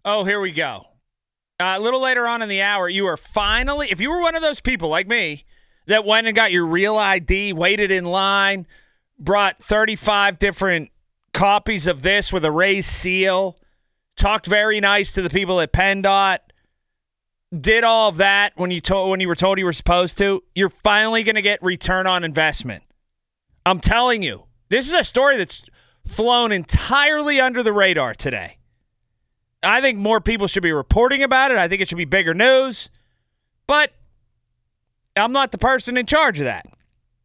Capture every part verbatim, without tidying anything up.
Oh, here we go. Uh, a little later on in the hour, you are finally, if you were one of those people like me that went and got your real I D, waited in line, brought thirty-five different copies of this with a raised seal, talked very nice to the people at PennDOT, did all of that when you told when you were told you were supposed to, you're finally going to get return on investment. I'm telling you, this is a story that's flown entirely under the radar today. I think more people should be reporting about it. I think it should be bigger news. But I'm not the person in charge of that.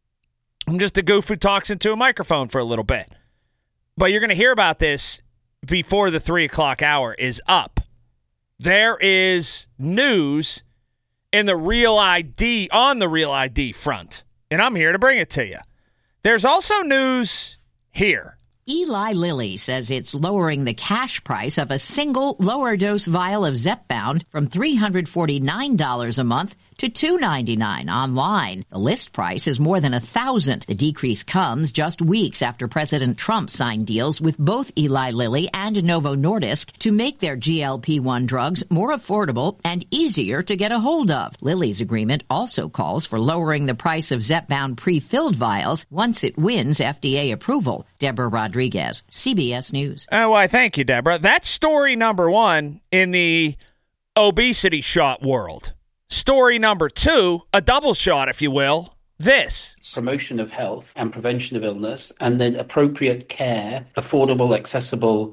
I'm just a goof who talks into a microphone for a little bit. But you're going to hear about this before the three o'clock hour is up. There is news in the Real I D, on the Real I D front. And I'm here to bring it to you. There's also news here. Eli Lilly says it's lowering the cash price of a single lower-dose vial of Zepbound from three hundred forty-nine dollars a month to two hundred ninety-nine dollars online. The list price is more than one thousand dollars. The decrease comes just weeks after President Trump signed deals with both Eli Lilly and Novo Nordisk to make their G L P one drugs more affordable and easier to get a hold of. Lilly's agreement also calls for lowering the price of Zepbound pre-filled vials once it wins F D A approval. Deborah Rodriguez, C B S News. Oh, why, thank you, Deborah. That's story number one in the obesity shot world. Story number two, a double shot, if you will, this. Promotion of health and prevention of illness, and then appropriate care, affordable, accessible.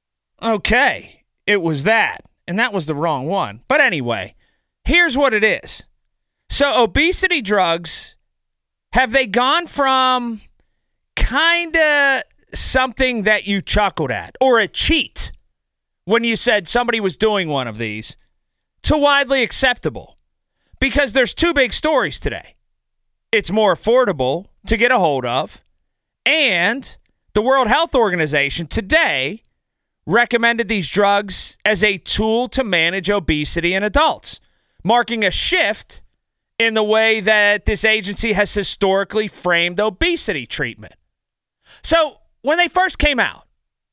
Okay, it was that, and that was the wrong one. But anyway, here's what it is. So obesity drugs, have they gone from kind of something that you chuckled at, or a cheat when you said somebody was doing one of these, to widely acceptable? Because there's two big stories today. It's more affordable to get a hold of, and the World Health Organization today recommended these drugs as a tool to manage obesity in adults, marking a shift in the way that this agency has historically framed obesity treatment. So when they first came out,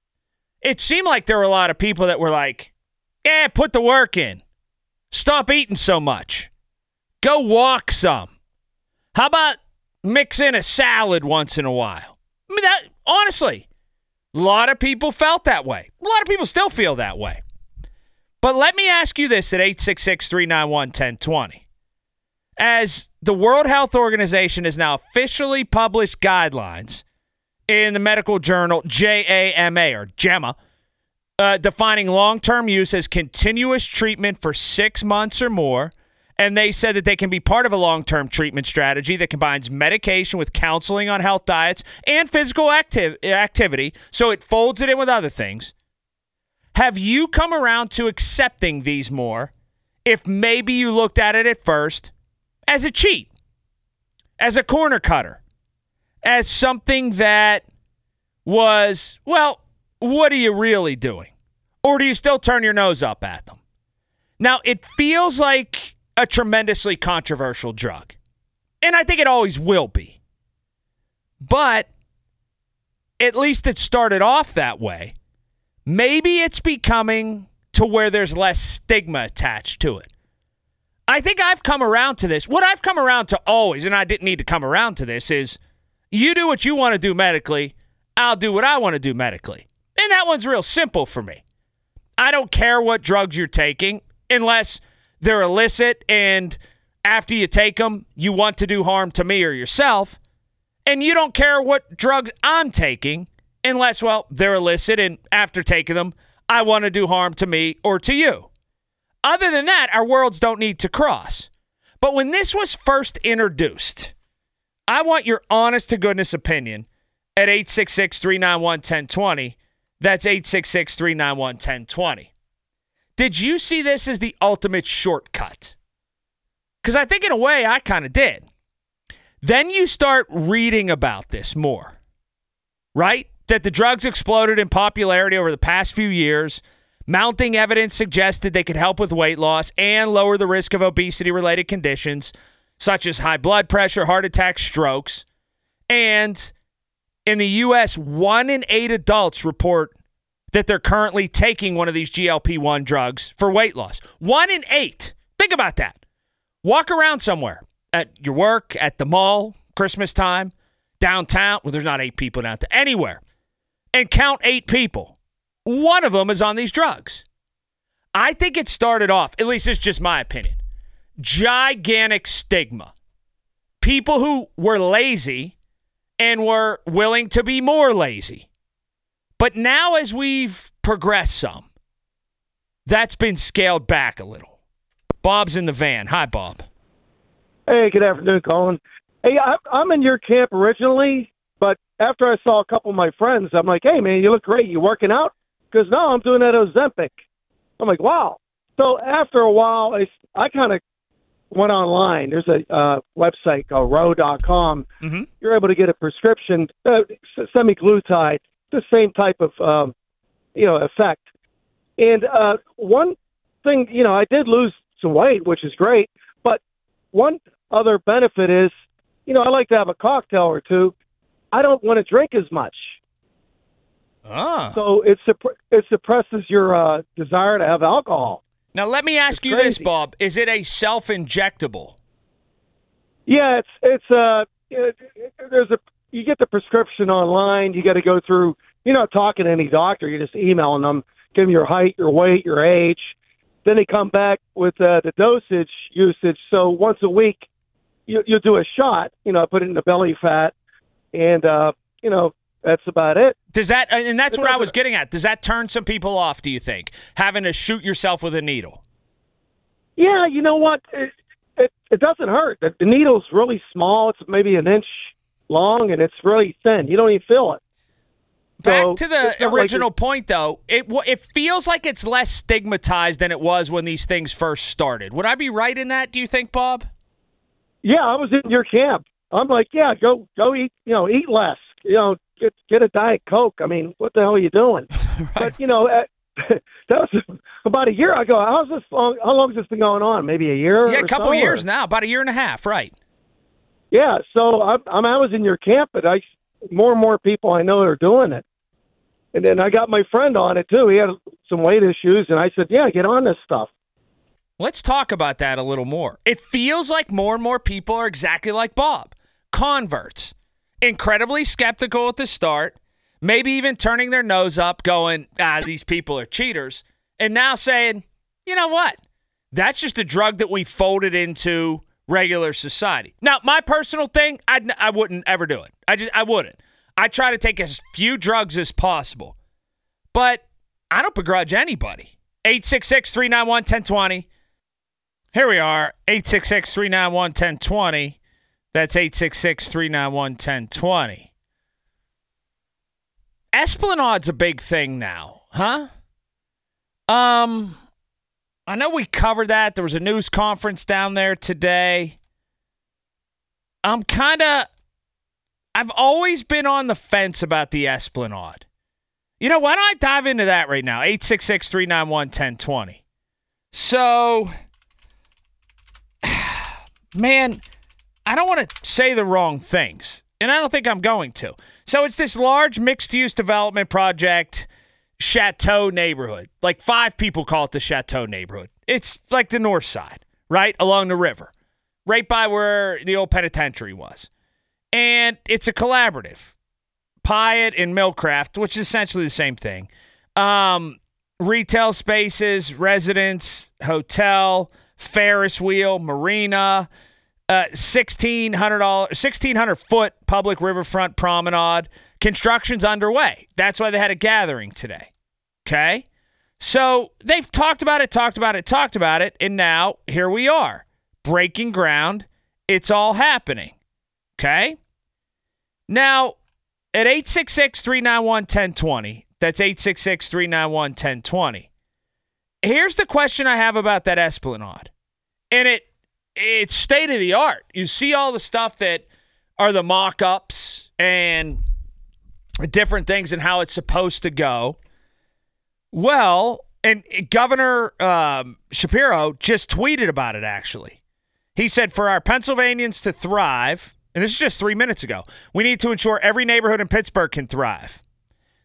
it seemed like there were a lot of people that were like, yeah, put the work in. Stop eating so much. Go walk some. How about mix in a salad once in a while? I mean, that, honestly, a lot of people felt that way. A lot of people still feel that way. But let me ask you this at eight six six, three nine one, one zero two zero. As the World Health Organization has now officially published guidelines in the medical journal J A M A, or JAMA, uh, defining long-term use as continuous treatment for six months or more. And they said that they can be part of a long-term treatment strategy that combines medication with counseling on health diets and physical activ- activity, so it folds it in with other things. Have you come around to accepting these more if maybe you looked at it at first as a cheat, as a corner cutter, as something that was, well, what are you really doing? Or do you still turn your nose up at them? Now, it feels like a tremendously controversial drug, and I think it always will be. But at least it started off that way. Maybe it's becoming to where there's less stigma attached to it. I think I've come around to this. What I've come around to always, and I didn't need to come around to this, is you do what you want to do medically, I'll do what I want to do medically. And that one's real simple for me. I don't care what drugs you're taking unless they're illicit and after you take them, you want to do harm to me or yourself. And you don't care what drugs I'm taking unless, well, they're illicit and after taking them, I want to do harm to me or to you. Other than that, our worlds don't need to cross. But when this was first introduced, I want your honest-to-goodness opinion at eight six six, three nine one, one zero two zero. That's eight six six, three nine one, one zero two zero. Did you see this as the ultimate shortcut? Because I think in a way I kind of did. Then you start reading about this more, right? That the drugs exploded in popularity over the past few years. Mounting evidence suggested they could help with weight loss and lower the risk of obesity-related conditions, such as high blood pressure, heart attack, strokes. And in the U S, one in eight adults report that they're currently taking one of these G L P one drugs for weight loss. One in eight. Think about that. Walk around somewhere at your work, at the mall, Christmas time, downtown. Well, there's not eight people downtown. Anywhere. And count eight people. One of them is on these drugs. I think it started off, at least it's just my opinion, gigantic stigma. People who were lazy and were willing to be more lazy. But now as we've progressed some, that's been scaled back a little. Bob's in the van. Hi, Bob. Hey, good afternoon, Colin. Hey, I, I'm in your camp originally, but after I saw a couple of my friends, I'm like, hey, man, you look great. You working out? Because no, I'm doing that Ozempic. I'm like, wow. So after a while, I, I kind of went online. There's a uh, website called row dot com. Mm-hmm. You're able to get a prescription, uh, semaglutide, the same type of, um, you know, effect. And uh, one thing, you know, I did lose some weight, which is great. But one other benefit is, you know, I like to have a cocktail or two. I don't want to drink as much. Ah. So it, supp- it suppresses your uh, desire to have alcohol. Now, let me ask It's you crazy. this, Bob. Is it a self-injectable? Yeah, it's it's uh it, it, there's a you get the prescription online. You got to go through. You're not talking to any doctor. You're just emailing them, give them your height, your weight, your age. Then they come back with uh, the dosage usage. So once a week, you you do a shot. You know, put it in the belly fat, and uh, you know that's about it. Does that? And that's It what I doesn't- was getting at. Does that turn some people off? Do you think having to shoot yourself with a needle? Yeah, you know what? It it, it doesn't hurt. The, the needle's really small. It's maybe an inch long, and it's really thin. You don't even feel it. Back So, to the it's not like original point, though. It w- it feels like it's less stigmatized than it was when these things first started. Would I be right in that? Do you think, Bob? Yeah, I was in your camp. I'm like, yeah, go go eat, you know, eat less. You know, get get a Diet Coke. I mean, what the hell are you doing? Right. But you know, uh, that was about a year ago. How's this long? How long has this been going on? Maybe a year? Yeah, or a couple so, years or? now, about a year and a half, right? Yeah, so I'm, I'm I was in your camp, but I more and more people I know are doing it. And then I got my friend on it too. He had some weight issues, and I said, yeah, get on this stuff. Let's talk about that a little more. It feels like more and more people are exactly like Bob. Converts. Incredibly skeptical at the start, maybe even turning their nose up, going, ah, these people are cheaters, and now saying, you know what? That's just a drug that we folded into regular society. Now, my personal thing, I'd, I wouldn't ever do it. I just, I wouldn't. I try to take as few drugs as possible, but I don't begrudge anybody. eight six six, three nine one, one zero two zero. Here we are, eight six six, three nine one, one zero two zero. That's eight six six, three nine one, one zero two zero. Esplanade's a big thing now, huh? Um, I know we covered that. There was a news conference down there today. I'm kind of, I've always been on the fence about the Esplanade. You know, why don't I dive into that right now? eight six six, three nine one, one zero two zero. So, man, I don't want to say the wrong things, and I don't think I'm going to. So it's this large mixed-use development project, Chateau neighborhood. Like five people call it the Chateau neighborhood. It's like the north side, right, along the river, right by where the old penitentiary was. And it's a collaborative. Pyatt and Millcraft, which is essentially the same thing. Um, retail spaces, residence, hotel, Ferris wheel, marina, uh, sixteen hundred dollars, sixteen hundred foot public riverfront promenade. Construction's underway. That's why they had a gathering today. Okay? So they've talked about it, talked about it, talked about it, and now here we are. Breaking ground. It's all happening. Okay? Now, at eight six six, three nine one, one zero two zero, that's eight six six, three nine one, one zero two zero, here's the question I have about that Esplanade. And it it's state of the art. You see all the stuff that are the mock-ups and different things and how it's supposed to go. Well, and Governor um, Shapiro just tweeted about it, actually. He said, for our Pennsylvanians to thrive, and this is just three minutes ago, we need to ensure every neighborhood in Pittsburgh can thrive.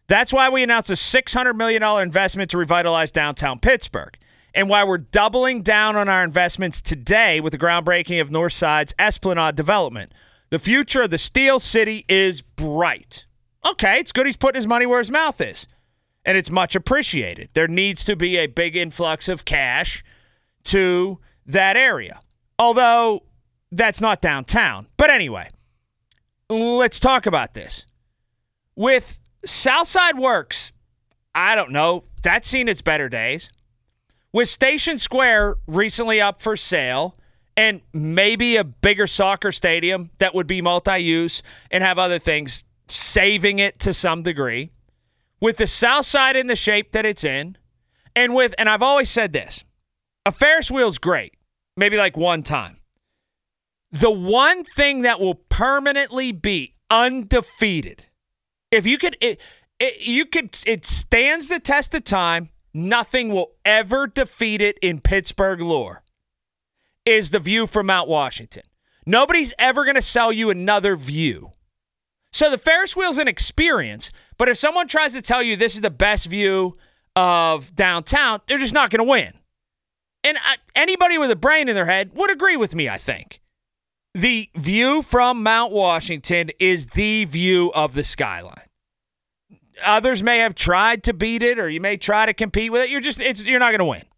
That's why we announced a six hundred million dollars investment to revitalize downtown Pittsburgh, and why we're doubling down on our investments today with the groundbreaking of Northside's Esplanade development. The future of the Steel City is bright. Okay, it's good he's putting his money where his mouth is, and it's much appreciated. There needs to be a big influx of cash to that area, although that's not downtown. But anyway, let's talk about this. With Southside Works, I don't know, that's seen its better days. With Station Square recently up for sale, and maybe a bigger soccer stadium that would be multi-use and have other things, saving it to some degree. With the South Side in the shape that it's in, and with, and I've always said this, a Ferris wheel's great, maybe like one time. The one thing that will permanently be undefeated, if you could, it, it, you could, it stands the test of time, nothing will ever defeat it in Pittsburgh lore, is the view from Mount Washington. Nobody's ever going to sell you another view. So the Ferris wheel's an experience, but if someone tries to tell you this is the best view of downtown, they're just not going to win. And I, anybody with a brain in their head would agree with me, I think. The view from Mount Washington is the view of the skyline. Others may have tried to beat it, or you may try to compete with it. You're just, it's, you're not going to win.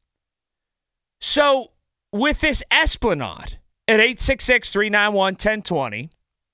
So with this Esplanade at eight six six, three nine one, one zero two zero,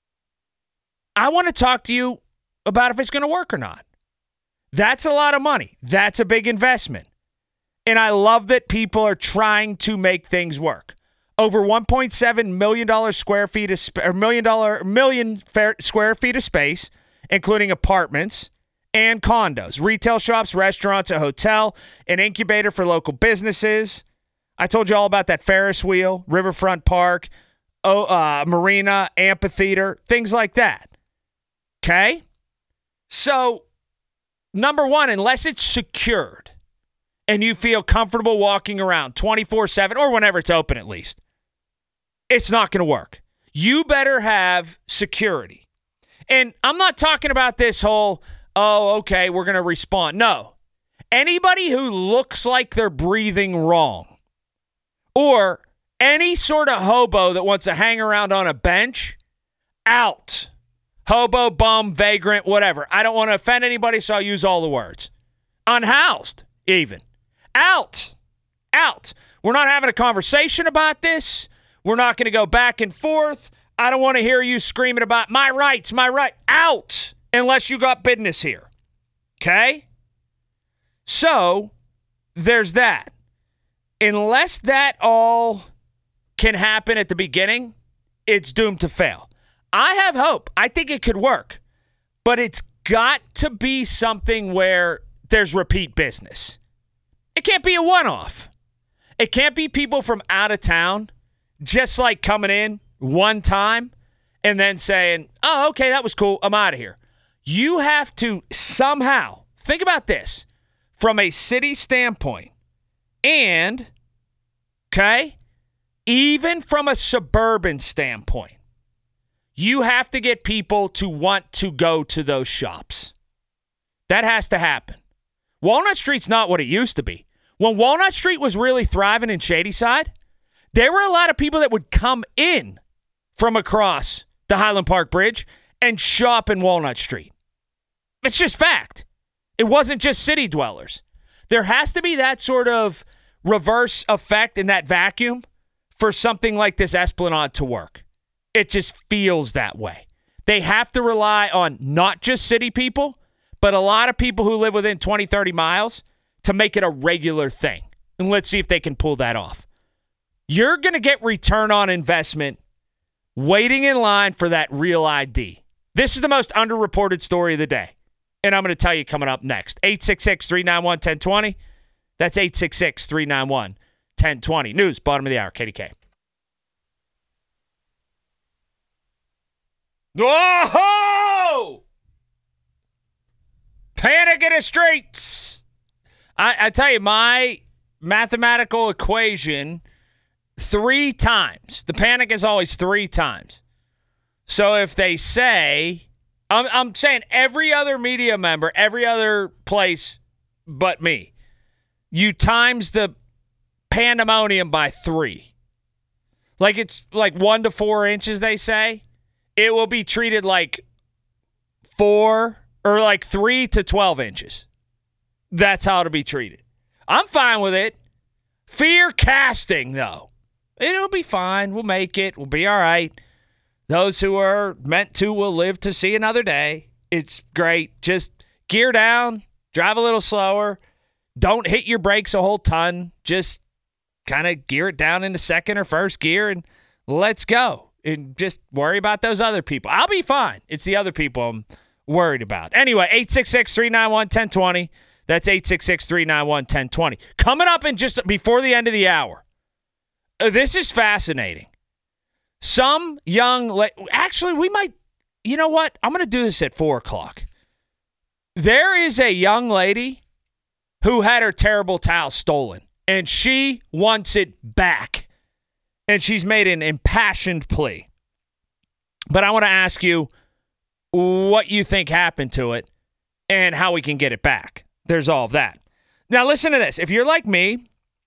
I want to talk to you about if it's going to work or not. That's a lot of money. That's a big investment. And I love that people are trying to make things work. Over one point seven million dollars square feet of sp- or million dollar million fair, square feet of space, including apartments and condos, retail shops, restaurants, a hotel, an incubator for local businesses. I told you all about that Ferris wheel, Riverfront Park, oh, uh, marina, amphitheater, things like that. Okay? So, number one, unless it's secured and you feel comfortable walking around twenty-four seven or whenever it's open at least, it's not going to work. You better have security. And I'm not talking about this whole, oh, okay, we're going to respond. No. Anybody who looks like they're breathing wrong, or any sort of hobo that wants to hang around on a bench, out. Hobo, bum, vagrant, whatever. I don't want to offend anybody, so I'll use all the words. Unhoused, even. Out. Out. We're not having a conversation about this. We're not going to go back and forth. I don't want to hear you screaming about my rights, my right. Out, unless you got business here. Okay? So, there's that. Unless that all can happen at the beginning, it's doomed to fail. I have hope. I think it could work. But it's got to be something where there's repeat business. It can't be a one-off. It can't be people from out of town just like coming in one time and then saying, oh, okay, that was cool. I'm out of here. You have to somehow, think about this, from a city standpoint and, okay, even from a suburban standpoint, you have to get people to want to go to those shops. That has to happen. Walnut Street's not what it used to be. When Walnut Street was really thriving in Shadyside, there were a lot of people that would come in from across the Highland Park Bridge and shop in Walnut Street. It's just fact. It wasn't just city dwellers. There has to be that sort of reverse effect in that vacuum for something like this Esplanade to work. It just feels that way. They have to rely on not just city people, but a lot of people who live within twenty, thirty miles to make it a regular thing. And let's see if they can pull that off. You're going to get return on investment waiting in line for that real I D. This is the most underreported story of the day. And I'm going to tell you coming up next. eight six six, three nine one, one zero two zero. That's eight six six, three nine one, one zero two zero. News, bottom of the hour, K D K. Whoa! Panic in the streets. I, I tell you, my mathematical equation, three times. The panic is always three times. So if they say I'm, I'm saying every other media member, every other place but me, you times the pandemonium by three. Like it's like one to four inches, they say. It will be treated like four or like three to twelve inches. That's how it'll be treated. I'm fine with it. Fear casting, though. It'll be fine. We'll make it. We'll be all right. Those who are meant to will live to see another day. It's great. Just gear down, drive a little slower. Don't hit your brakes a whole ton. Just kind of gear it down into second or first gear and let's go. And just worry about those other people. I'll be fine. It's the other people I'm worried about. Anyway, eight six six, three nine one, one oh two oh. That's eight six six, three nine one, one oh two oh. Coming up in just before the end of the hour. Uh, this is fascinating. Some young, la- actually, we might, you know what? I'm going to do this at four o'clock. There is a young lady who had her terrible towel stolen, and she wants it back. And she's made an impassioned plea. But I want to ask you what you think happened to it and how we can get it back. There's all of that. Now, listen to this. If you're like me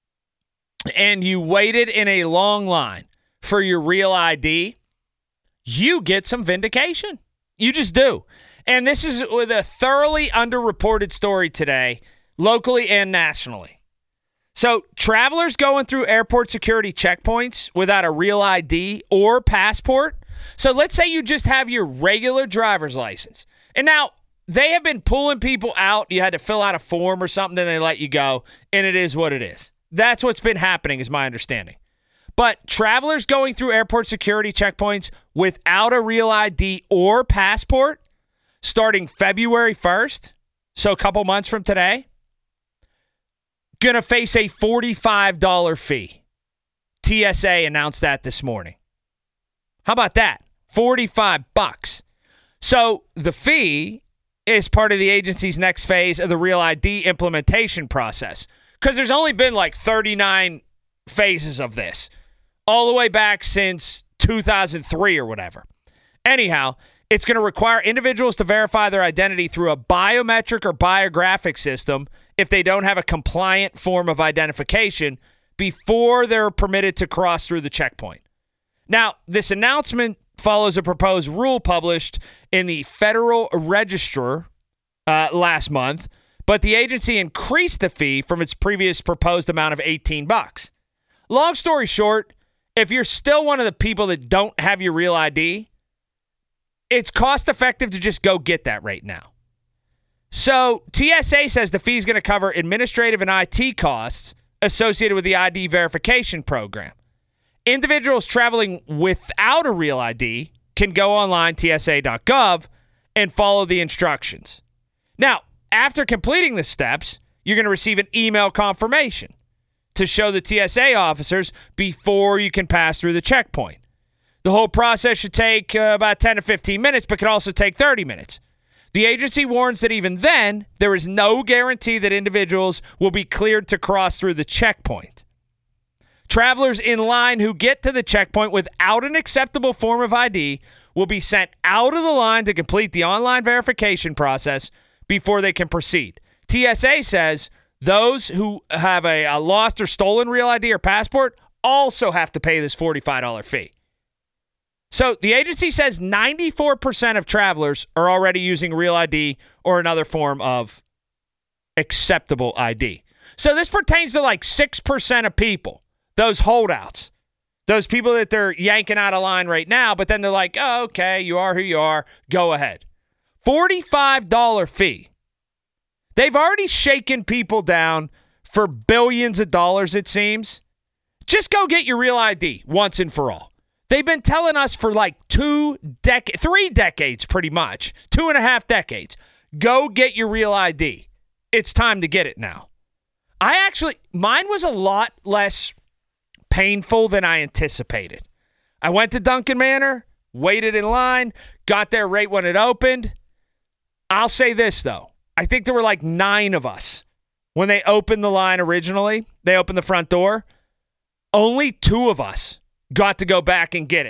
and you waited in a long line for your real I D, you get some vindication. You just do. And this is with a thoroughly underreported story today, locally and nationally. So, travelers going through airport security checkpoints without a real I D or passport. So, let's say you just have your regular driver's license. And now, they have been pulling people out. You had to fill out a form or something, then they let you go. And it is what it is. That's what's been happening, is my understanding. But travelers going through airport security checkpoints without a real I D or passport, starting February first, so a couple months from today, going to face a forty-five dollars fee. T S A announced that this morning. How about that? forty-five bucks. So the fee is part of the agency's next phase of the Real I D implementation process. Because there's only been like thirty-nine phases of this, all the way back since two thousand three or whatever. Anyhow, it's going to require individuals to verify their identity through a biometric or biographic system if they don't have a compliant form of identification before they're permitted to cross through the checkpoint. Now, this announcement follows a proposed rule published in the Federal Register uh, last month, but the agency increased the fee from its previous proposed amount of eighteen bucks. Long story short, if you're still one of the people that don't have your real I D, it's cost effective to just go get that right now. So T S A says the fee is going to cover administrative and I T costs associated with the I D verification program. Individuals traveling without a real I D can go online, T S A dot gov, and follow the instructions. Now, after completing the steps, you're going to receive an email confirmation to show the T S A officers before you can pass through the checkpoint. The whole process should take uh, about ten to fifteen minutes, but could also take thirty minutes. The agency warns that even then, there is no guarantee that individuals will be cleared to cross through the checkpoint. Travelers in line who get to the checkpoint without an acceptable form of I D will be sent out of the line to complete the online verification process before they can proceed. T S A says those who have a, a lost or stolen real I D or passport also have to pay this forty-five dollars fee. So the agency says ninety-four percent of travelers are already using real I D or another form of acceptable I D. So this pertains to like six percent of people, those holdouts, those people that they're yanking out of line right now, but then they're like, oh, okay, you are who you are, go ahead. forty-five dollars fee. They've already shaken people down for billions of dollars, it seems. Just go get your real I D once and for all. They've been telling us for like two decades, three decades pretty much, two and a half decades, go get your real I D. It's time to get it now. I actually, mine was a lot less painful than I anticipated. I went to Dunkin' Manor, waited in line, got there right when it opened. I'll say this, though. I think there were like nine of us when they opened the line originally. They opened the front door. Only two of us got to go back and get it.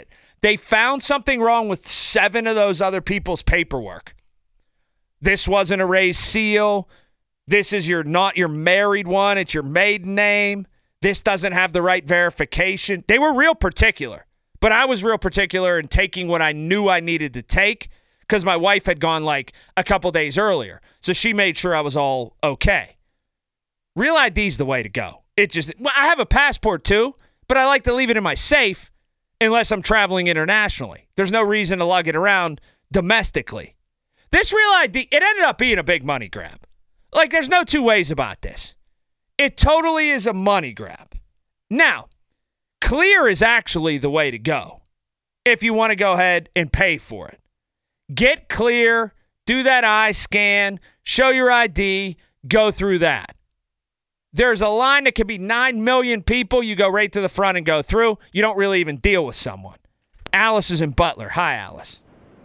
They found something wrong with seven of those other people's paperwork. This wasn't a raised seal. This is your not your married one. It's your maiden name. This doesn't have the right verification. They were real particular. But I was real particular in taking what I knew I needed to take because my wife had gone like a couple days earlier. So she made sure I was all okay. Real I D's the way to go. It just, well, I have a passport too, but I like to leave it in my safe unless I'm traveling internationally. There's no reason to lug it around domestically. This Real I D, it ended up being a big money grab. Like, there's no two ways about this. It totally is a money grab. Now, Clear is actually the way to go if you want to go ahead and pay for it. Get Clear, do that eye scan, show your I D, go through that. There's a line that could be nine million people. You go right to the front and go through. You don't really even deal with someone. Alice is in Butler. Hi, Alice.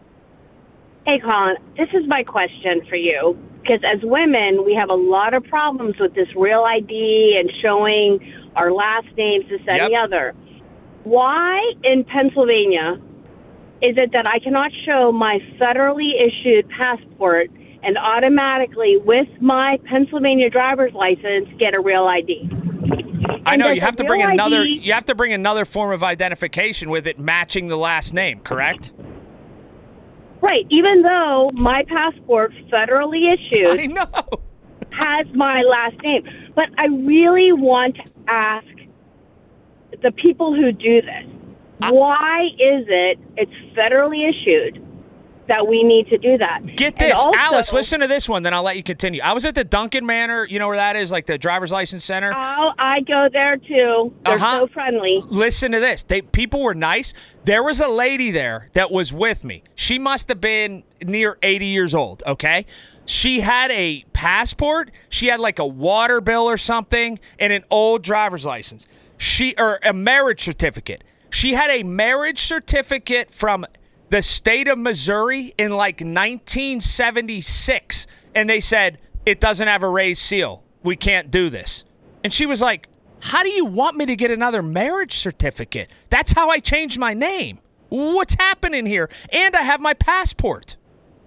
Hey, Colin, this is my question for you. Because as women, we have a lot of problems with this Real I D and showing our last names, this, that, and the Yep. other. Why in Pennsylvania is it that I cannot show my federally issued passport and automatically, with my Pennsylvania driver's license, get a Real I D? I And know does you a have to bring Real another. I D You have to bring another form of identification with it matching the last name. Correct? Right, even though my passport, federally issued, I know. has my last name. But I really want to ask the people who do this, I- why is it it's federally issued that we need to do that? Get And this, also- Alice. Listen to this one, then I'll let you continue. I was at the Duncan Manor. You know where that is, like the driver's license center. Oh, I go there too. They're Uh-huh. so friendly. Listen to this. They people were nice. There was a lady there that was with me. She must have been near eighty years old, okay? She had a passport. She had like a water bill or something and an old driver's license. She or a marriage certificate. She had a marriage certificate from the state of Missouri in like nineteen seventy-six, and they said it doesn't have a raised seal. We can't do this. And she was like, how do you want me to get another marriage certificate? That's how I changed my name. What's happening here? And I have my passport.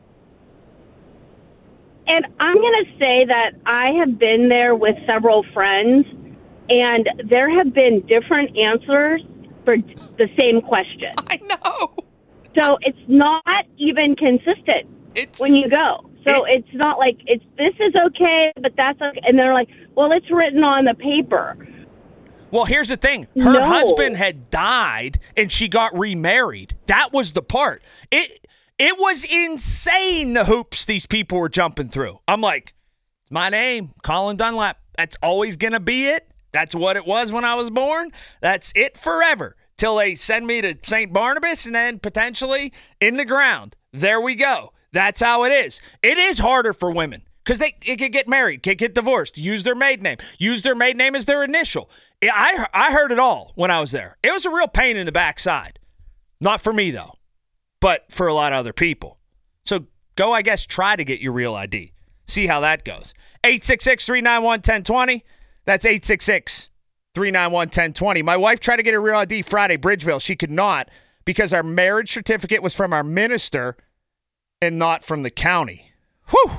And I'm going to say that I have been there with several friends, and there have been different answers for the same question. I know. So it's not even consistent It's when you go. So It- it's not like it's this is okay, but that's okay. And they're like, well, it's written on the paper. Well, here's the thing. Her No. husband had died and she got remarried. That was the part. It it was insane the hoops these people were jumping through. I'm like, my name, Colin Dunlap. That's always going to be it. That's what it was when I was born. That's it forever. Till they send me to Saint Barnabas and then potentially in the ground. There we go. That's how it is. It is harder for women because they it could get married, could get divorced, use their maiden name, use their maiden name as their initial. I, I heard it all when I was there. It was a real pain in the backside. Not for me, though, but for a lot of other people. So go, I guess, try to get your Real I D. See how that goes. eight six six, three nine one, one zero two zero. That's eight six six, three nine one, one zero two zero. My wife tried to get a Real I D Friday, Bridgeville. She could not because our marriage certificate was from our minister and not from the county. Whew.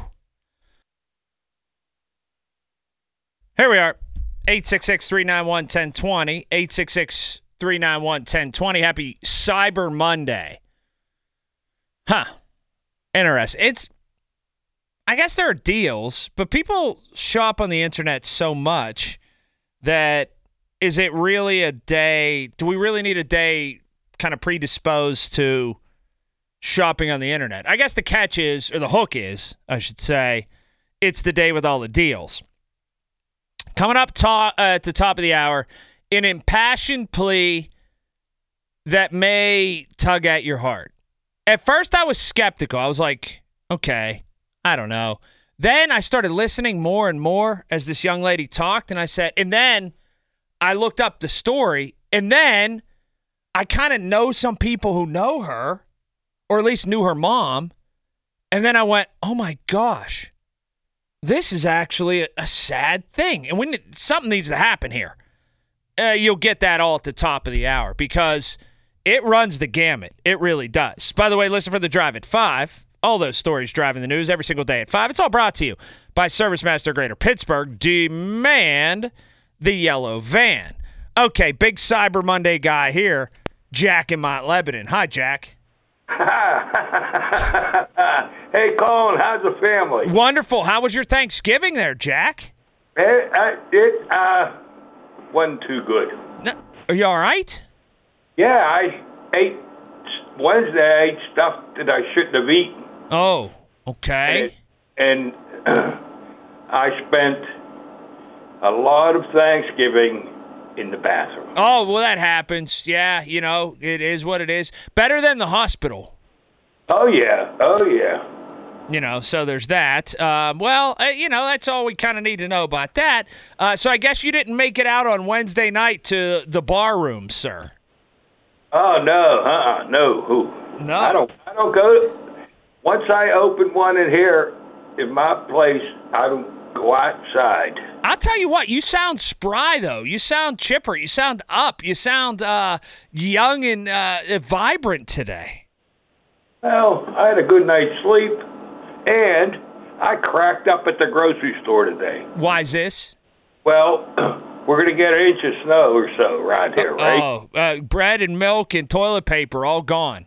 Here we are. eight six six, three nine one, one zero two zero. eight six six, three nine one, one zero two zero. Happy Cyber Monday. Huh. Interesting. It's, I guess there are deals, but people shop on the internet so much that is it really a day? Do we really need a day kind of predisposed to shopping on the internet? I guess the catch is, or the hook is, I should say, it's the day with all the deals. Coming up to, uh, at the top of the hour, an impassioned plea that may tug at your heart. At first, I was skeptical. I was like, okay, I don't know. Then I started listening more and more as this young lady talked, and I said, and then I looked up the story, and then I kind of know some people who know her, or at least knew her mom, and then I went, oh my gosh. This is actually a, a sad thing. And when something needs to happen here, uh, you'll get that all at the top of the hour because It runs the gamut. It really does. By the way, listen for the Drive at five. All those stories driving the news every single day at five. It's all brought to you by ServiceMaster Greater Pittsburgh. Demand the yellow van. Okay, big Cyber Monday guy here, Jack in Mount Lebanon. Hi, Jack. Hey, Colin, how's the family? Wonderful. How was your Thanksgiving there, Jack? It, uh, it uh, wasn't too good. No, are you all right? Yeah, I ate Wednesday. I ate stuff that I shouldn't have eaten. Oh, okay. And, and uh, I spent a lot of Thanksgiving in the bathroom. Oh, well, that happens. Yeah, you know, it is what it is. Better than the hospital. Oh, yeah. Oh, yeah. You know, so there's that. Um, well, uh, you know, that's all we kind of need to know about that. Uh, so I guess you didn't make it out on Wednesday night to the bar room, sir. Oh, no. Uh-uh. No. Who? No. I don't, I don't go. Once I open one in here, in my place, I don't go outside. I'll tell you what, you sound spry, though. You sound chipper. You sound up. You sound uh, young and uh, vibrant today. Well, I had a good night's sleep, and I cracked up at the grocery store today. Why's this? Well, we're going to get an inch of snow or so around here, right? Oh, uh, bread and milk and toilet paper all gone.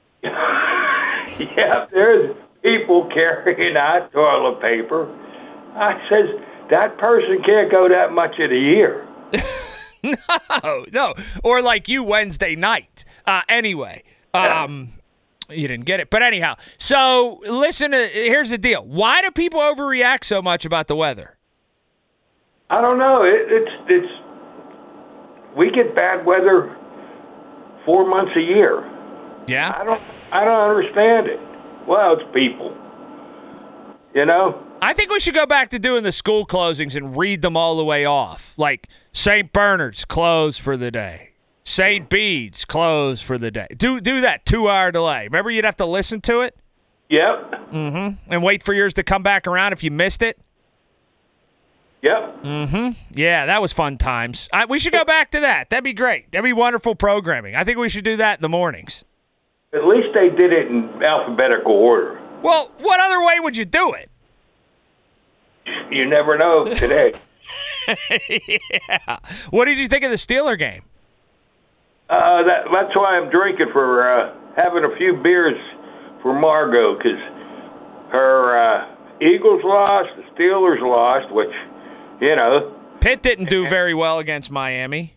Yeah, there's people carrying out toilet paper. I says, that person can't go that much in a year. No, no. Or like you Wednesday night. Uh, anyway, um, you didn't get it. But anyhow, so listen, to, here's the deal. Why do people overreact so much about the weather? I don't know. It, it's, it's, we get bad weather four months a year. Yeah? I don't, I don't understand it. Well, it's people. You know? I think we should go back to doing the school closings and read them all the way off. Like Saint Bernard's closed for the day. Saint Bede's closed for the day. Do do that two-hour delay. Remember you'd have to listen to it? Yep. Mm-hmm. And wait for yours to come back around if you missed it? Yep. Mm-hmm. Yeah, that was fun times. I, we should go back to that. That'd be great. That'd be wonderful programming. I think we should do that in the mornings. At least they did it in alphabetical order. Well, what other way would you do it? You never know today. Yeah. What did you think of the Steeler game? Uh, that, that's why I'm drinking for uh, having a few beers for Margot, because her uh, Eagles lost, the Steelers lost, which, you know. Pitt didn't do very well against Miami.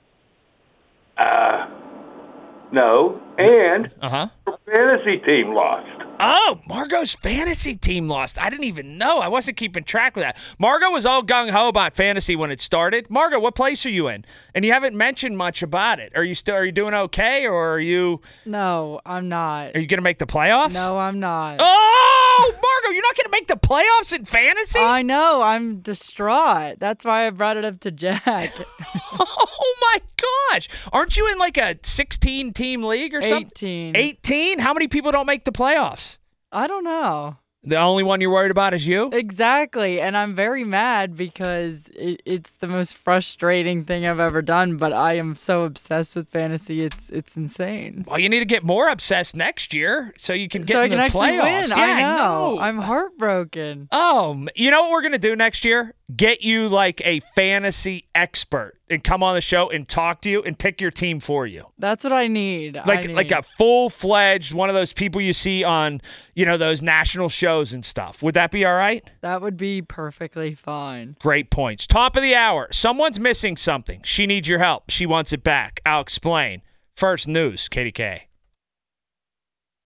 Uh, no, and uh-huh. her fantasy team lost. Oh, Margot's fantasy team lost. I didn't even know. I wasn't keeping track of that. Margot was all gung-ho about fantasy when it started. Margot, what place are you in? And you haven't mentioned much about it. Are you still are you doing okay, or are you No, I'm not. Are you going to make the playoffs? No, I'm not. Oh, Margot, you're not going to make the playoffs in fantasy? I know. I'm distraught. That's why I brought it up to Jack. Oh, my gosh. Aren't you in like a sixteen-team league or something? eighteen. eighteen? How many people don't make the playoffs? I don't know. The only one you're worried about is you? Exactly. And I'm very mad because it, it's the most frustrating thing I've ever done, but I am so obsessed with fantasy. It's it's insane. Well, you need to get more obsessed next year so you can get so in I can the actually playoffs. win. Yeah, I know. know. I'm heartbroken. Oh, you know what we're going to do next year? Get you like a fantasy expert and come on the show and talk to you and pick your team for you. That's what I need. Like I need. like a full-fledged one of those people you see on, you know, those national shows and stuff. Would that be all right? That would be perfectly fine. Great points. Top of the hour. Someone's missing something. She needs your help. She wants it back. I'll explain. First news, K D K.